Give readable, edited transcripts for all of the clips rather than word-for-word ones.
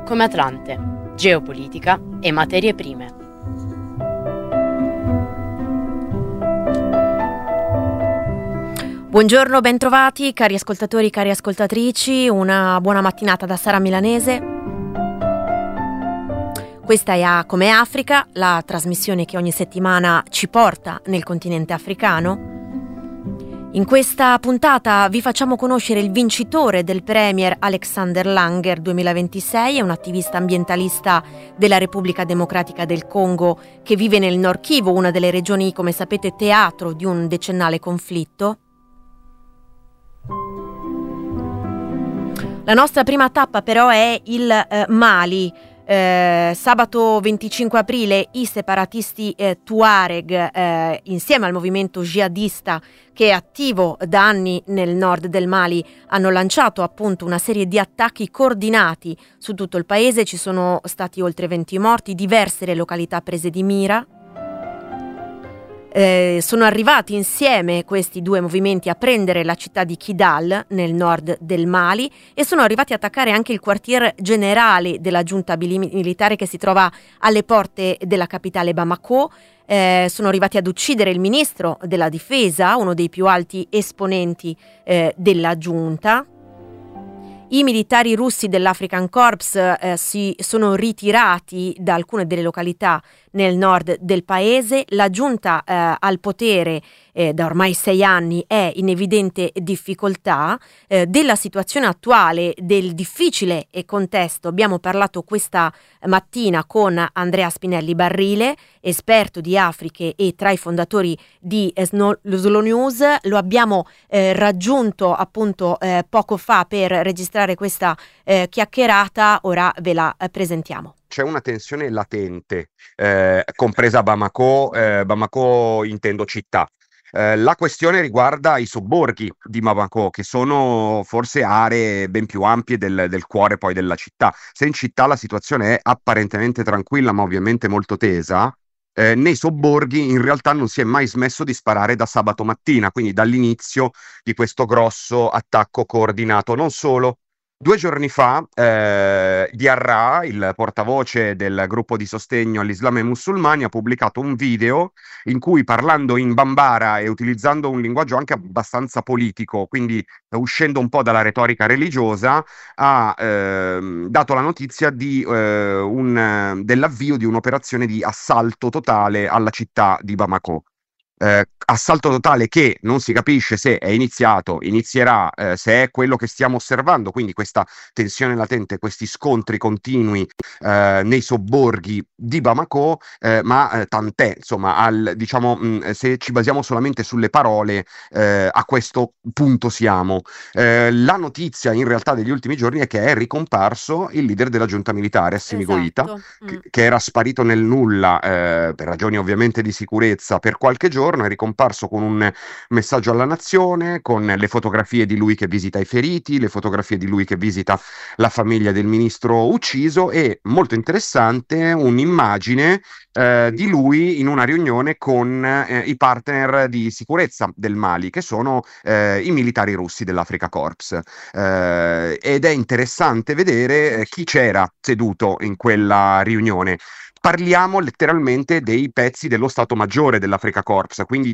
come Atlante, geopolitica e materie prime. Buongiorno, bentrovati cari ascoltatori, cari ascoltatrici, una buona mattinata da Sara Milanese. Questa è A come Africa, la trasmissione che ogni settimana ci porta nel continente africano. In questa puntata vi facciamo conoscere il vincitore del Premier Alexander Langer 2026, è un attivista ambientalista della Repubblica Democratica del Congo che vive nel Nord Kivu, una delle regioni, come sapete, teatro di un decennale conflitto. La nostra prima tappa però è il Mali. Sabato 25 aprile i separatisti Tuareg insieme al movimento jihadista che è attivo da anni nel nord del Mali hanno lanciato appunto una serie di attacchi coordinati su tutto il paese. Ci sono stati oltre 20 morti, diverse le località prese di mira. Sono arrivati insieme questi due movimenti a prendere la città di Kidal nel nord del Mali e sono arrivati a attaccare anche il quartier generale della giunta militare che si trova alle porte della capitale Bamako. Sono arrivati ad uccidere il ministro della difesa, uno dei più alti esponenti della giunta. I militari russi dell'African Corps si sono ritirati da alcune delle località nel nord del paese. La giunta al potere da ormai 6 anni è in evidente difficoltà. Della situazione attuale, del difficile contesto, abbiamo parlato questa mattina con Andrea Spinelli Barrile, esperto di Afriche e tra i fondatori di Slow News. Lo abbiamo raggiunto appunto poco fa per registrare questa chiacchierata, ora ve la presentiamo. C'è una tensione latente, compresa Bamako, Bamako intendo città. La questione riguarda i sobborghi di Bamako, che sono forse aree ben più ampie del cuore poi della città. Se in città la situazione è apparentemente tranquilla, ma ovviamente molto tesa, nei sobborghi in realtà non si è mai smesso di sparare da sabato mattina, quindi dall'inizio di questo grosso attacco coordinato. Non solo. 2 giorni fa, Diarra, il portavoce del gruppo di sostegno all'Islam e ai musulmani, ha pubblicato un video in cui, parlando in Bambara e utilizzando un linguaggio anche abbastanza politico, quindi uscendo un po' dalla retorica religiosa, ha dato la notizia dell'avvio di un'operazione di assalto totale alla città di Bamako. Assalto totale che non si capisce se è iniziato, inizierà, se è quello che stiamo osservando, quindi questa tensione latente, questi scontri continui nei sobborghi di Bamako, ma tant'è, insomma, se ci basiamo solamente sulle parole, a questo punto siamo. La notizia in realtà degli ultimi giorni è che è ricomparso il leader della giunta militare, Assimi Goïta, che era sparito nel nulla per ragioni ovviamente di sicurezza per qualche giorno. È ricomparso con un messaggio alla nazione, con le fotografie di lui che visita i feriti, le fotografie di lui che visita la famiglia del ministro ucciso e, molto interessante, un'immagine di lui in una riunione con i partner di sicurezza del Mali, che sono i militari russi dell'Africa Corps. Ed è interessante vedere chi c'era seduto in quella riunione. Parliamo letteralmente dei pezzi dello Stato Maggiore dell'Africa Corps, quindi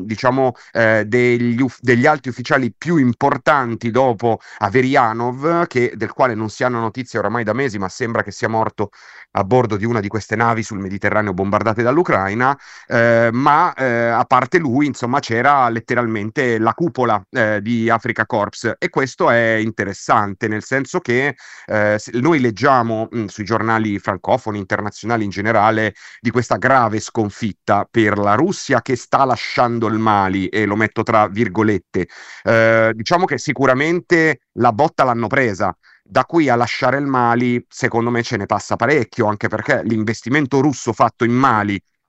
degli alti ufficiali più importanti dopo Averianov, del quale non si hanno notizie oramai da mesi, ma sembra che sia morto a bordo di una di queste navi sul Mediterraneo bombardate dall'Ucraina, a parte lui, insomma, c'era letteralmente la cupola di Africa Corps, e questo è interessante, nel senso che noi leggiamo sui giornali francofoni, internazionali in generale, di questa grave sconfitta per la Russia che sta lasciando il Mali, e lo metto tra virgolette. Diciamo che sicuramente la botta l'hanno presa. Da qui a lasciare il Mali, secondo me ce ne passa parecchio, anche perché l'investimento russo fatto in Mali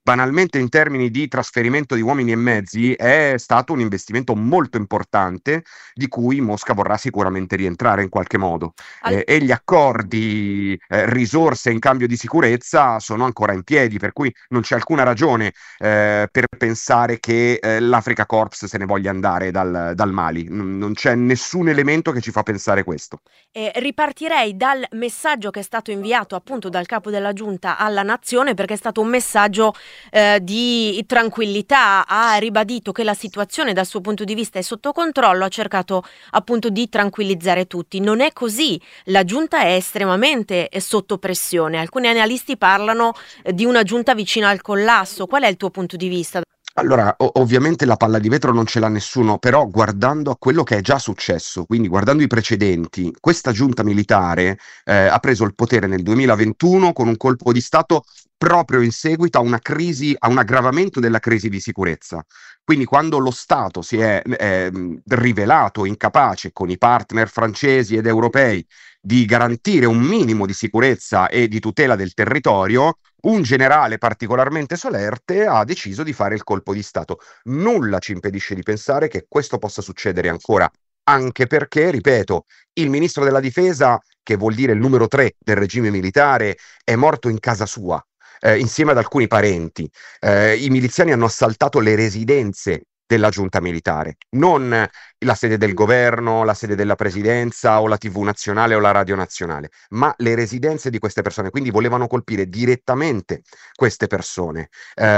banalmente in termini di trasferimento di uomini e mezzi è stato un investimento molto importante di cui Mosca vorrà sicuramente rientrare in qualche modo. E gli accordi, risorse in cambio di sicurezza sono ancora in piedi, per cui non c'è alcuna ragione per pensare che l'Africa Corps se ne voglia andare dal Mali. Non c'è nessun elemento che ci fa pensare questo. Ripartirei dal messaggio che è stato inviato appunto dal capo della giunta alla nazione, perché è stato un messaggio di tranquillità. Ha ribadito che la situazione dal suo punto di vista è sotto controllo, ha cercato appunto di tranquillizzare tutti. Non è così, la giunta è estremamente sotto pressione. Alcuni analisti parlano di una giunta vicina al collasso. Qual è il tuo punto di vista? Allora, ovviamente la palla di vetro non ce l'ha nessuno, però guardando a quello che è già successo, quindi guardando i precedenti, questa giunta militare ha preso il potere nel 2021 con un colpo di Stato proprio in seguito a una crisi, a un aggravamento della crisi di sicurezza. Quindi quando lo Stato si è rivelato incapace con i partner francesi ed europei di garantire un minimo di sicurezza e di tutela del territorio, un generale particolarmente solerte ha deciso di fare il colpo di Stato. Nulla ci impedisce di pensare che questo possa succedere ancora, anche perché, ripeto, il ministro della difesa, che vuol dire il numero 3 del regime militare, è morto in casa sua, insieme ad alcuni parenti. I miliziani hanno assaltato le residenze della giunta militare, non la sede del governo, la sede della presidenza o la TV nazionale o la radio nazionale, ma le residenze di queste persone, quindi volevano colpire direttamente queste persone.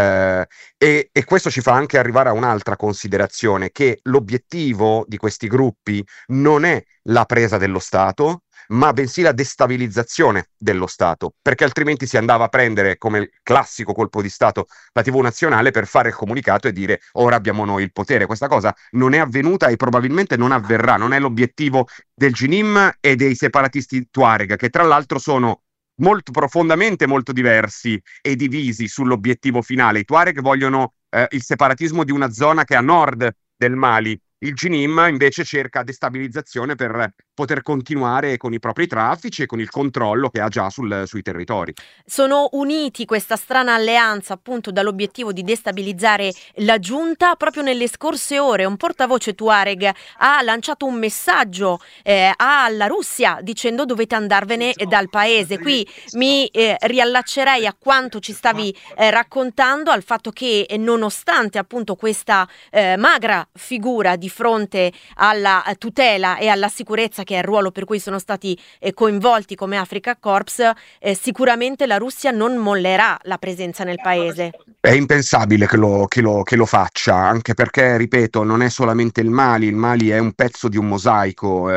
E questo ci fa anche arrivare a un'altra considerazione, che l'obiettivo di questi gruppi non è la presa dello Stato, ma bensì la destabilizzazione dello Stato, perché altrimenti si andava a prendere come il classico colpo di Stato la TV nazionale per fare il comunicato e dire ora abbiamo noi il potere. Questa cosa non è avvenuta e probabilmente non avverrà, non è l'obiettivo del Ginim e dei separatisti Tuareg, che tra l'altro sono molto profondamente molto diversi e divisi sull'obiettivo finale. I Tuareg vogliono il separatismo di una zona che è a nord del Mali. Il Ginim invece cerca destabilizzazione per poter continuare con i propri traffici e con il controllo che ha già sui territori. Sono uniti, questa strana alleanza, appunto dall'obiettivo di destabilizzare la giunta. Proprio nelle scorse ore un portavoce Tuareg ha lanciato un messaggio alla Russia dicendo: dovete andarvene dal paese. Qui mi riallaccerei a quanto ci stavi raccontando, al fatto che nonostante appunto questa magra figura di fronte alla tutela e alla sicurezza, che è il ruolo per cui sono stati coinvolti come Africa Corps, sicuramente la Russia non mollerà la presenza nel paese. È impensabile che lo faccia, anche perché, ripeto, non è solamente il Mali è un pezzo di un mosaico,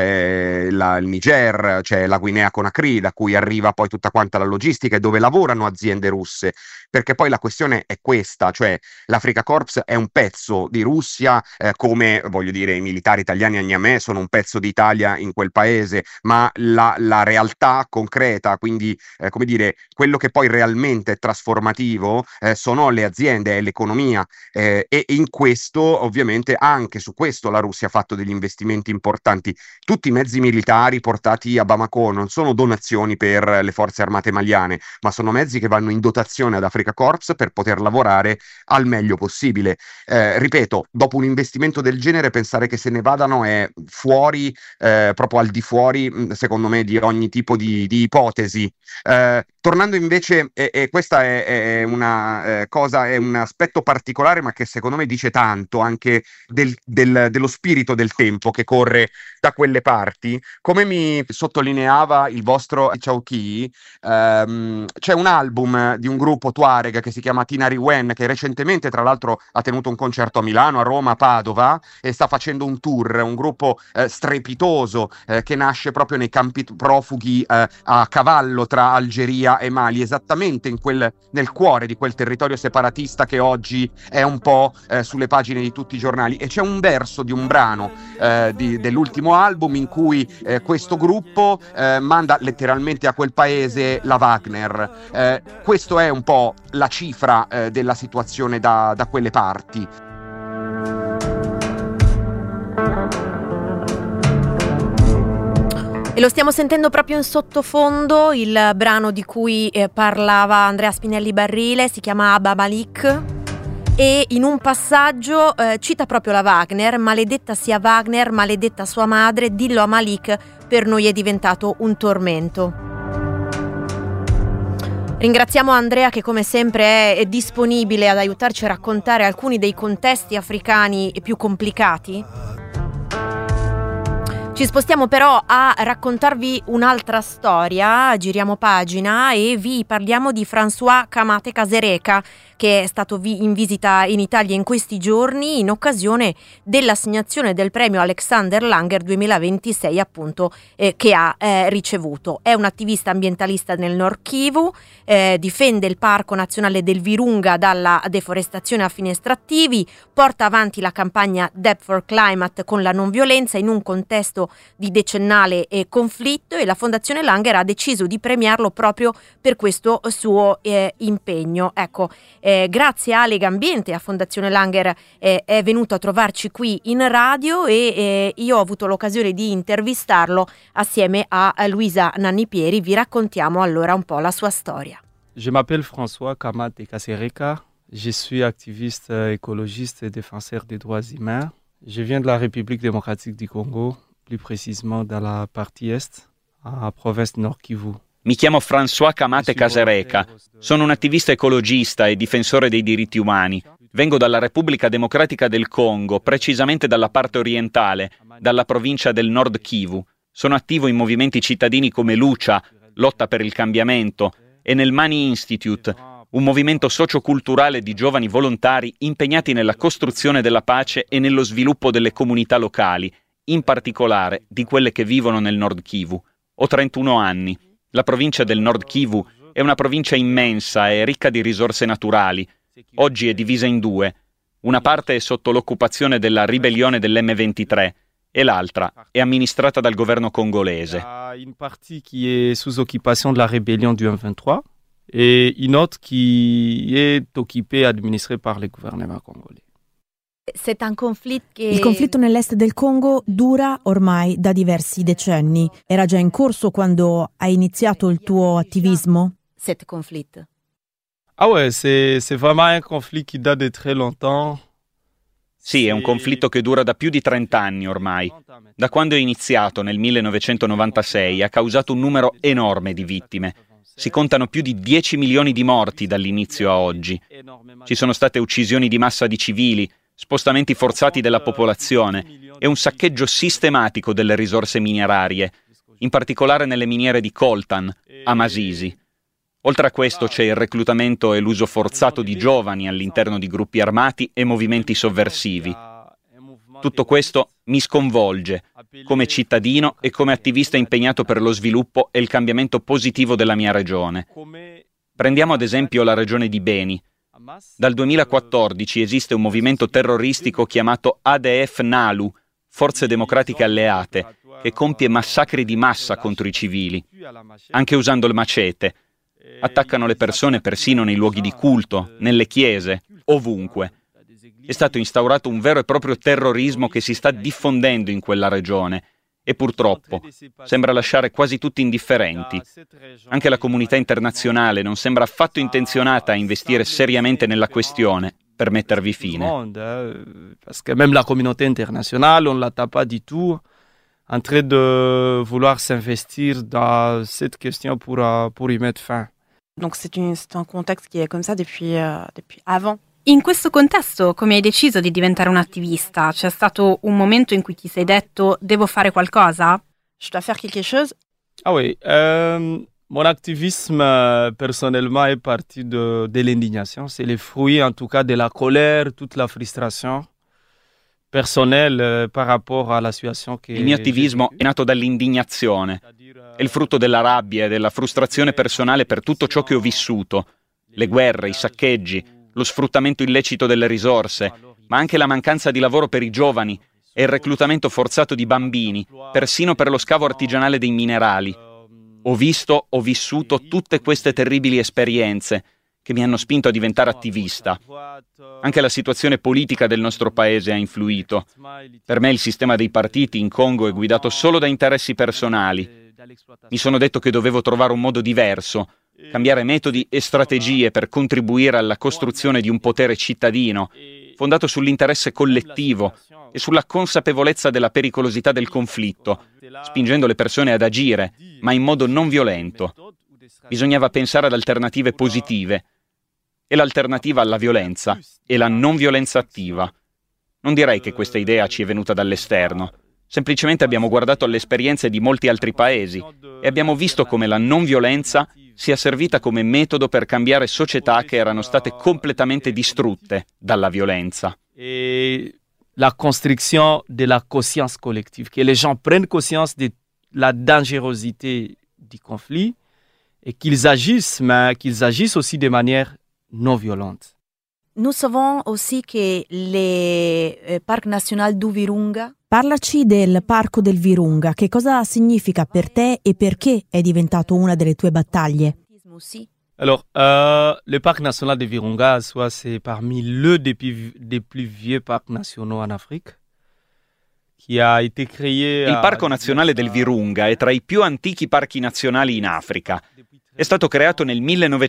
c'è il Niger, c'è la Guinea Conakry, da cui arriva poi tutta quanta la logistica e dove lavorano aziende russe, perché poi la questione è questa, cioè l'Africa Corps è un pezzo di Russia, come voglio dire i militari italiani a Niamey sono un pezzo d'Italia in quel paese, ma la realtà concreta, quindi come dire, quello che poi realmente è trasformativo sono le aziende, è l'economia, e in questo ovviamente anche su questo la Russia ha fatto degli investimenti importanti. Tutti i mezzi militari portati a Bamako non sono donazioni per le forze armate maliane, ma sono mezzi che vanno in dotazione ad Africa Corps per poter lavorare al meglio possibile. Ripeto, dopo un investimento del genere pensare che se ne vadano è fuori, proprio al di fuori, secondo me, di ogni tipo di ipotesi. Tornando invece, e questa è una cosa, è un aspetto particolare, ma che secondo me dice tanto anche dello spirito del tempo che corre da quelle parti. Come mi sottolineava il vostro Chauki, c'è un album di un gruppo Tuareg che si chiama Tinari Wen, che recentemente tra l'altro ha tenuto un concerto a Milano, a Roma, a Padova, e sta facendo un tour, un gruppo strepitoso che nasce proprio nei campi profughi a cavallo tra Algeria e Mali, esattamente nel cuore di quel territorio separatista che oggi è un po' sulle pagine di tutti i giornali. E c'è un verso di un brano dell'ultimo album in cui questo gruppo manda letteralmente a quel paese la Wagner. Questo è un po' la cifra della situazione da quelle parti. E lo stiamo sentendo proprio in sottofondo, il brano di cui parlava Andrea Spinelli Barrile, si chiama Abba Malik, e in un passaggio cita proprio la Wagner: maledetta sia Wagner, maledetta sua madre, dillo a Malik, per noi è diventato un tormento. Ringraziamo Andrea che come sempre è disponibile ad aiutarci a raccontare alcuni dei contesti africani più complicati. Ci spostiamo però a raccontarvi un'altra storia, giriamo pagina e vi parliamo di François Kamate Kasereka, che è stato in visita in Italia in questi giorni in occasione dell'assegnazione del premio Alexander Langer 2026 appunto che ha ricevuto. È un attivista ambientalista nel Nord Kivu, difende il Parco Nazionale del Virunga dalla deforestazione a fini estrattivi, porta avanti la campagna Debt for Climate con la non violenza in un contesto di decennale conflitto, e la Fondazione Langer ha deciso di premiarlo proprio per questo suo impegno. Ecco, grazie a Lega Ambiente, a Fondazione Langer è venuto a trovarci qui in radio e io ho avuto l'occasione di intervistarlo assieme a Luisa Nannipieri. Vi raccontiamo allora un po' la sua storia. Je m'appelle François Kamate Kasereka, je suis activiste écologiste et défenseur des droits humains. Je viens de la République démocratique du Congo, plus précisément dans la partie est, à province Nord Kivu. Mi chiamo François Kamate Kasereka, sono un attivista ecologista e difensore dei diritti umani. Vengo dalla Repubblica Democratica del Congo, precisamente dalla parte orientale, dalla provincia del Nord Kivu. Sono attivo in movimenti cittadini come Lucha, Lotta per il Cambiamento, e nel Mani Institute, un movimento socioculturale di giovani volontari impegnati nella costruzione della pace e nello sviluppo delle comunità locali, in particolare di quelle che vivono nel Nord Kivu. Ho 31 anni. La provincia del Nord Kivu è una provincia immensa e ricca di risorse naturali. Oggi è divisa in due. Una parte è sotto l'occupazione della ribellione dell'M23 e l'altra è amministrata dal governo congolese. Une partie qui est sous occupation de la rébellion du M23 et une autre qui est occupée et administrée par le gouvernement congolais. Il conflitto nell'est del Congo dura ormai da diversi decenni. Era già in corso quando hai iniziato il tuo attivismo? Cet conflit. Ah ouais, c'est vraiment un conflit qui date de très longtemps. Sì, è un conflitto che dura da più di 30 anni ormai. Da quando è iniziato nel 1996 ha causato un numero enorme di vittime. Si contano più di 10 milioni di morti dall'inizio a oggi. Ci sono state uccisioni di massa di civili, spostamenti forzati della popolazione e un saccheggio sistematico delle risorse minerarie, in particolare nelle miniere di Coltan, a Masisi. Oltre a questo c'è il reclutamento e l'uso forzato di giovani all'interno di gruppi armati e movimenti sovversivi. Tutto questo mi sconvolge, come cittadino e come attivista impegnato per lo sviluppo e il cambiamento positivo della mia regione. Prendiamo ad esempio la regione di Beni. Dal 2014 esiste un movimento terroristico chiamato ADF NALU, Forze Democratiche Alleate, che compie massacri di massa contro i civili, anche usando il macete. Attaccano le persone persino nei luoghi di culto, nelle chiese, ovunque. È stato instaurato un vero e proprio terrorismo che si sta diffondendo in quella regione e purtroppo sembra lasciare quasi tutti indifferenti. Anche la comunità internazionale non sembra affatto intenzionata a investire seriamente nella questione per mettervi fine. Parce que même la communauté internationale, on ne l'attend pas du tout en train de vouloir s'investir dans cette question pour y mettre fin. Donc c'est un contexte qui est comme ça depuis avant. In questo contesto, come hai deciso di diventare un attivista? C'è stato un momento in cui ti sei detto devo fare qualcosa? Je dois faire quelque chose. Ah oui, mon activisme personnellement est parti de l'indignation. C'est le fruit en tout cas de la colère, toute la frustration personnelle par rapport alla situazione che... Il mio attivismo è nato dall'indignazione. È il frutto della rabbia e della frustrazione personale per tutto ciò che ho vissuto. Le guerre, i saccheggi, lo sfruttamento illecito delle risorse, ma anche la mancanza di lavoro per i giovani e il reclutamento forzato di bambini, persino per lo scavo artigianale dei minerali. Ho vissuto tutte queste terribili esperienze che mi hanno spinto a diventare attivista. Anche la situazione politica del nostro paese ha influito. Per me il sistema dei partiti in Congo è guidato solo da interessi personali. Mi sono detto che dovevo trovare un modo diverso, cambiare metodi e strategie per contribuire alla costruzione di un potere cittadino, fondato sull'interesse collettivo e sulla consapevolezza della pericolosità del conflitto, spingendo le persone ad agire, ma in modo non violento. Bisognava pensare ad alternative positive, e l'alternativa alla violenza è la non violenza attiva. Non direi che questa idea ci è venuta dall'esterno, semplicemente abbiamo guardato alle esperienze di molti altri paesi e abbiamo visto come la non violenza sia servita come metodo per cambiare società che erano state completamente distrutte dalla violenza. Et la construction de la conscience collective, que les gens prennent conscience de la dangerosité du conflit et qu'ils agissent, mais qu'ils agissent aussi de manière non violente. Nous savons aussi que le Parc National du Virunga. Parlaci del Parco del Virunga, che cosa significa per te e perché è diventato una delle tue battaglie? Alors, le parc national de Virunga, soit c'est parmi des plus vieux parcs nationaux en Afrique, qui a été créé. Il Parco Nazionale del Virunga è tra i più antichi parchi nazionali in Africa. È stato creato nel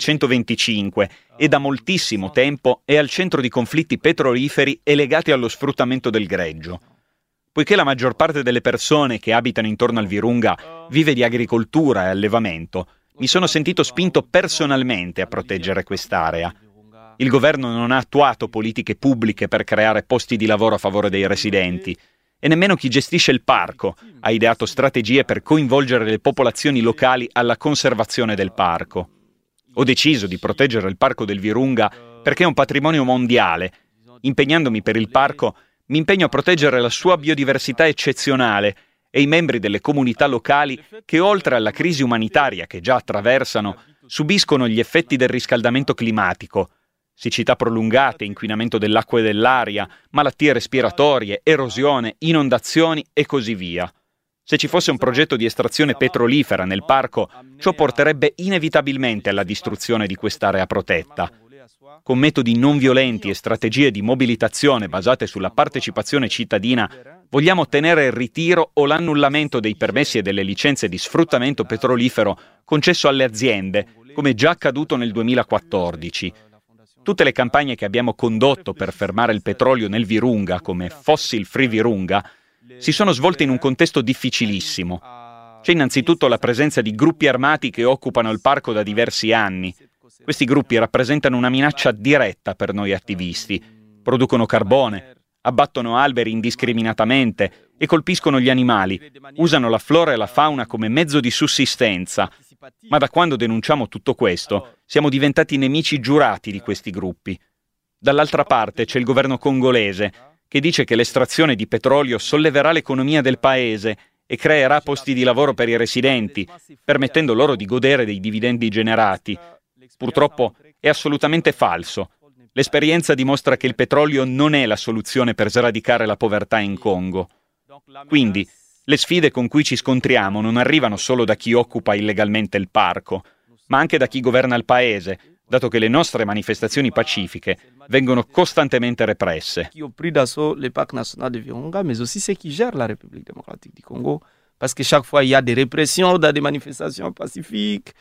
1925 e da moltissimo tempo è al centro di conflitti petroliferi e legati allo sfruttamento del greggio. Poiché la maggior parte delle persone che abitano intorno al Virunga vive di agricoltura e allevamento, mi sono sentito spinto personalmente a proteggere quest'area. Il governo non ha attuato politiche pubbliche per creare posti di lavoro a favore dei residenti e nemmeno chi gestisce il parco ha ideato strategie per coinvolgere le popolazioni locali alla conservazione del parco. Ho deciso di proteggere il Parco del Virunga perché è un patrimonio mondiale. Impegnandomi per il parco, mi impegno a proteggere la sua biodiversità eccezionale e i membri delle comunità locali che, oltre alla crisi umanitaria che già attraversano, subiscono gli effetti del riscaldamento climatico, siccità prolungate, inquinamento dell'acqua e dell'aria, malattie respiratorie, erosione, inondazioni e così via. Se ci fosse un progetto di estrazione petrolifera nel parco, ciò porterebbe inevitabilmente alla distruzione di quest'area protetta. Con metodi non violenti e strategie di mobilitazione basate sulla partecipazione cittadina, vogliamo ottenere il ritiro o l'annullamento dei permessi e delle licenze di sfruttamento petrolifero concesso alle aziende, come già accaduto nel 2014. Tutte le campagne che abbiamo condotto per fermare il petrolio nel Virunga, come Fossil Free Virunga, si sono svolte in un contesto difficilissimo. C'è innanzitutto la presenza di gruppi armati che occupano il parco da diversi anni. Questi gruppi rappresentano una minaccia diretta per noi attivisti. Producono carbone, abbattono alberi indiscriminatamente e colpiscono gli animali. Usano la flora e la fauna come mezzo di sussistenza. Ma da quando denunciamo tutto questo, siamo diventati nemici giurati di questi gruppi. Dall'altra parte c'è il governo congolese, che dice che l'estrazione di petrolio solleverà l'economia del paese e creerà posti di lavoro per i residenti, permettendo loro di godere dei dividendi generati. Purtroppo è assolutamente falso. L'esperienza dimostra che il petrolio non è la soluzione per sradicare la povertà in Congo. Quindi, le sfide con cui ci scontriamo non arrivano solo da chi occupa illegalmente il parco, ma anche da chi governa il paese, dato che le nostre manifestazioni pacifiche vengono costantemente represse. Qui ont pris d'assaut le parc national de Virunga, mais aussi ceux qui gèrent la République démocratique du Congo, parce que chaque fois il y a des répressions dans des manifestations pacifiques,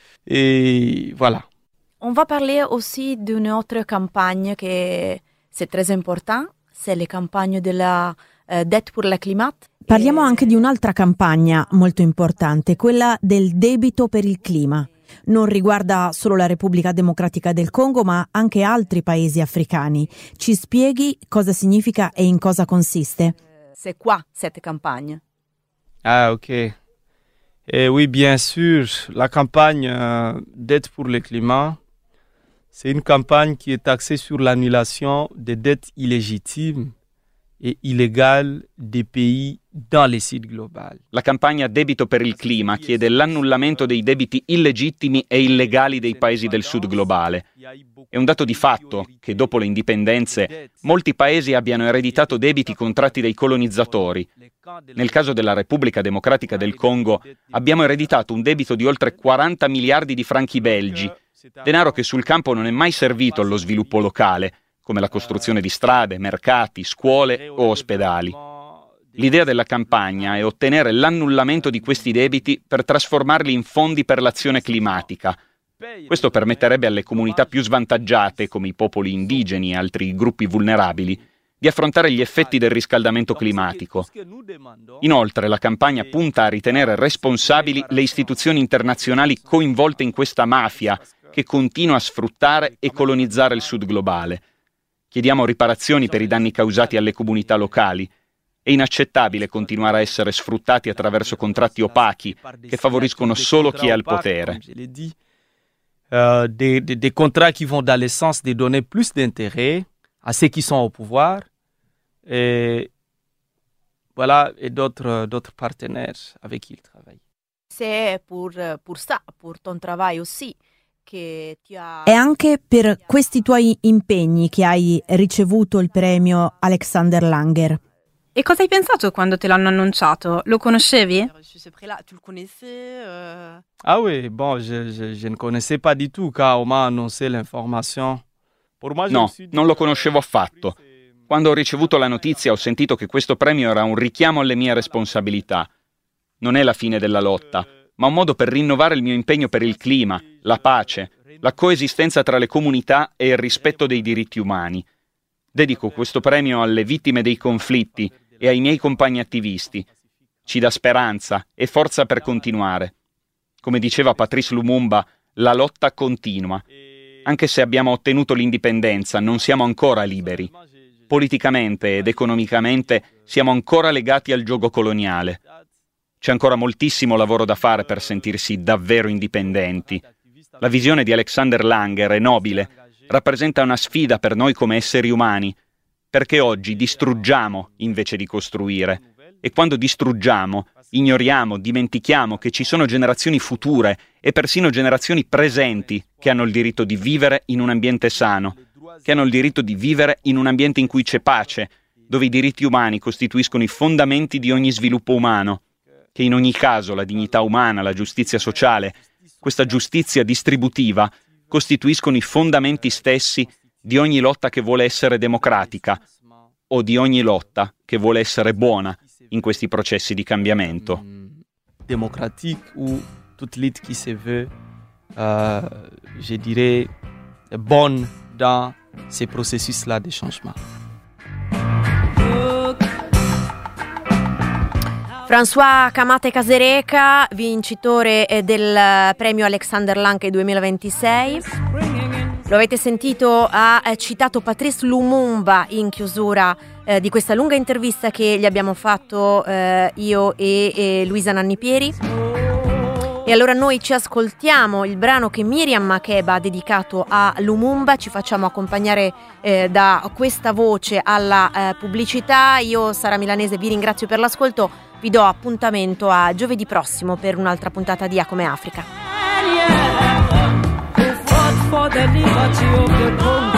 et voilà. On va parler aussi d'une autre campagne qui c'est très important, c'est la campagne de la dette pour le climat. Parliamo anche di un'altra campagna molto importante, quella del debito per il clima. Non riguarda solo la Repubblica Democratica del Congo, ma anche altri paesi africani. Ci spieghi cosa significa e in cosa consiste? C'est quoi cette campagne? Ah, ok. Oui, bien sûr, la campagne d'aide pour le climat, c'est une campagne qui est axée sur l'annulation des dettes illégitimes e illégale des pays dans le sud global. La campagna Debito per il clima chiede l'annullamento dei debiti illegittimi e illegali dei paesi del sud globale. È un dato di fatto che dopo le indipendenze molti paesi abbiano ereditato debiti contratti dai colonizzatori. Nel caso della Repubblica Democratica del Congo abbiamo ereditato un debito di oltre 40 miliardi di franchi belgi, denaro che sul campo non è mai servito allo sviluppo locale, come la costruzione di strade, mercati, scuole o ospedali. L'idea della campagna è ottenere l'annullamento di questi debiti per trasformarli in fondi per l'azione climatica. Questo permetterebbe alle comunità più svantaggiate, come i popoli indigeni e altri gruppi vulnerabili, di affrontare gli effetti del riscaldamento climatico. Inoltre, la campagna punta a ritenere responsabili le istituzioni internazionali coinvolte in questa mafia che continua a sfruttare e colonizzare il sud globale. Chiediamo riparazioni per i danni causati alle comunità locali. È inaccettabile continuare a essere sfruttati attraverso contratti opachi che favoriscono solo chi ha il potere. Des contrats qui vont dans le sens de donner plus d'intérêt à ceux qui sont au pouvoir et voilà, et d'autres partenaires avec qui il travaille. C'est pour ça, pour ton travail aussi. È anche per questi tuoi impegni che hai ricevuto il premio Alexander Langer. E cosa hai pensato quando te l'hanno annunciato? Lo conoscevi? Ah oui, bon, je ne connaissais pas du tout car on m'a annoncé l'information. No, non lo conoscevo affatto. Quando ho ricevuto la notizia ho sentito che questo premio era un richiamo alle mie responsabilità. Non è la fine della lotta, ma un modo per rinnovare il mio impegno per il clima, la pace, la coesistenza tra le comunità e il rispetto dei diritti umani. Dedico questo premio alle vittime dei conflitti e ai miei compagni attivisti. Ci dà speranza e forza per continuare. Come diceva Patrice Lumumba, la lotta continua. Anche se abbiamo ottenuto l'indipendenza, non siamo ancora liberi. Politicamente ed economicamente siamo ancora legati al giogo coloniale. C'è ancora moltissimo lavoro da fare per sentirsi davvero indipendenti. La visione di Alexander Langer è nobile, rappresenta una sfida per noi come esseri umani, perché oggi distruggiamo invece di costruire. E quando distruggiamo, ignoriamo, dimentichiamo che ci sono generazioni future e persino generazioni presenti che hanno il diritto di vivere in un ambiente sano, che hanno il diritto di vivere in un ambiente in cui c'è pace, dove i diritti umani costituiscono i fondamenti di ogni sviluppo umano, che in ogni caso la dignità umana, la giustizia sociale, questa giustizia distributiva, costituiscono i fondamenti stessi di ogni lotta che vuole essere democratica o di ogni lotta che vuole essere buona in questi processi di cambiamento. Démocratique ou toute lutte qui se veut, je dirais, bonne dans ces processus-là de changement. François Kamate Kasereka, vincitore del premio Alexander Langer 2026. Lo avete sentito, ha citato Patrice Lumumba in chiusura di questa lunga intervista che gli abbiamo fatto io e Luisa Nannipieri. E allora noi ci ascoltiamo il brano che Miriam Makeba ha dedicato a Lumumba, ci facciamo accompagnare da questa voce alla pubblicità. Io, Sara Milanese, vi ringrazio per l'ascolto, vi do appuntamento a giovedì prossimo per un'altra puntata di A come Africa.